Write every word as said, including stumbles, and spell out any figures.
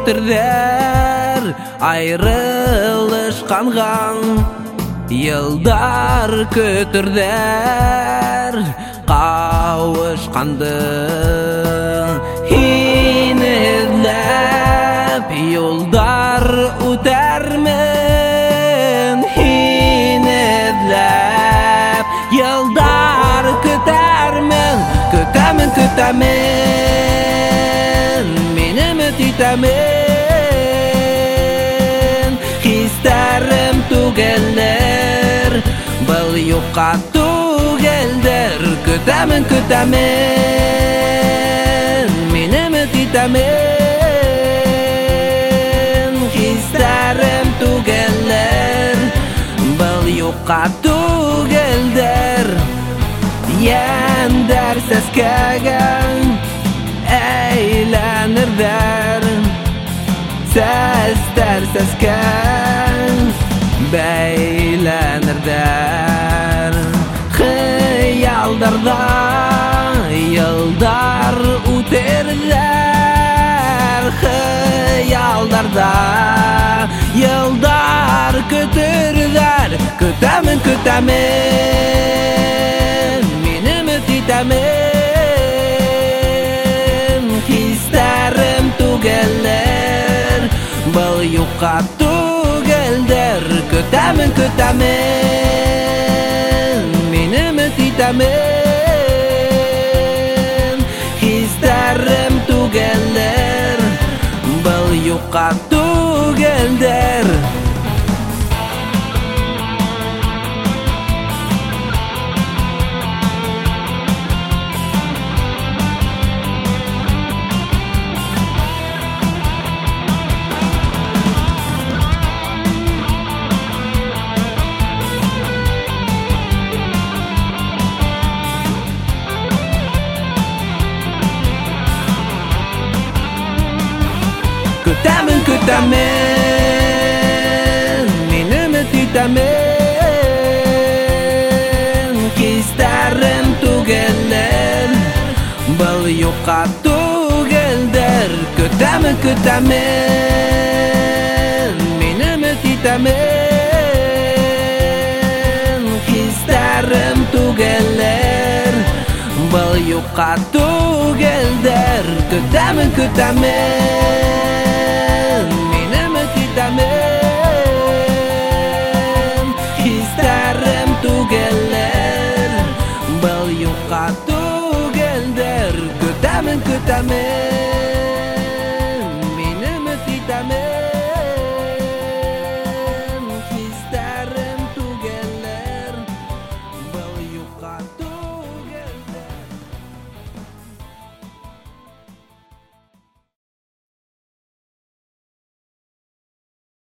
көтірдер, айрылышқанған Йылдар көтірдер, қауышқанды Хин ізләп, йолдар үтәрмен Хин ізләп, йылдар көтәрмен Көтәмен, көтәмен, мен үміт итәмен Хистәрім түгелдер, бұл юққа түгелдер Көтәмен, көтәмен, мен үміт итәмен Хистәрім түгелдер, бұл юққа түгелдер Ендер сәскәгән әйләнердер Сәстәр сәскән бәйләнердер Хыялдарда йылдар үтердер Хыялдарда йылдар көтөрдер Көтәмен, көтәмен, мен үміт итәмен Хистәрім түгелдер, бұл юққа түгелдер Көтәмен, көтәмен, мен үміт итәмен Хистәрім түгелдер, бұл юққа түгелдер Көтәмен, көтәмен, мен үміт итәмен Хистәрім түгелдер, бұл юққа түгелдер Көтәмен, көтәмен, мен үміт итәмен Хистәрім түгелдер, бұл юққа түгелдер Көтәмен, көтәмен, мен үміт итәмен Хистәрім түгелдер, бұл юққа түгелдер Көтәмен, көтәмен